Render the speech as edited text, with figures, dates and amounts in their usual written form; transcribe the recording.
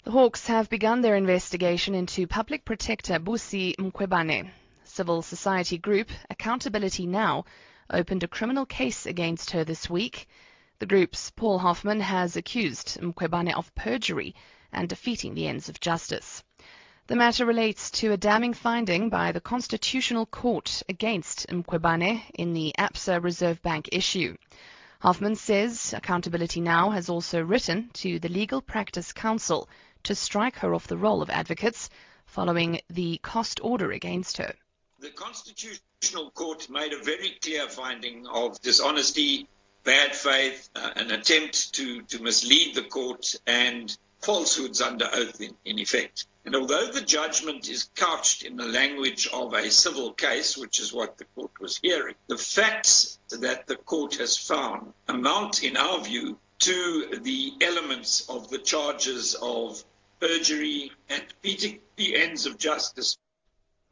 The Hawks have begun their investigation into Public Protector Busi Mkhwebane. Civil society group Accountability Now opened a criminal case against her this week. The group's Paul Hoffman has accused Mkhwebane of perjury and defeating the ends of justice. The matter relates to a damning finding by the Constitutional Court against Mkhwebane in the Absa Reserve Bank issue. Hoffman says Accountability Now has also written to the Legal Practice Council to strike her off the roll of advocates following the cost order against her. The Constitutional Court made a very clear finding of dishonesty, bad faith, an attempt to mislead the court, and falsehoods under oath in effect. And although the judgment is couched in the language of a civil case, which is what the court was hearing, the facts that the court has found amount, in our view, to the elements of the charges of perjury and defeating the ends of justice.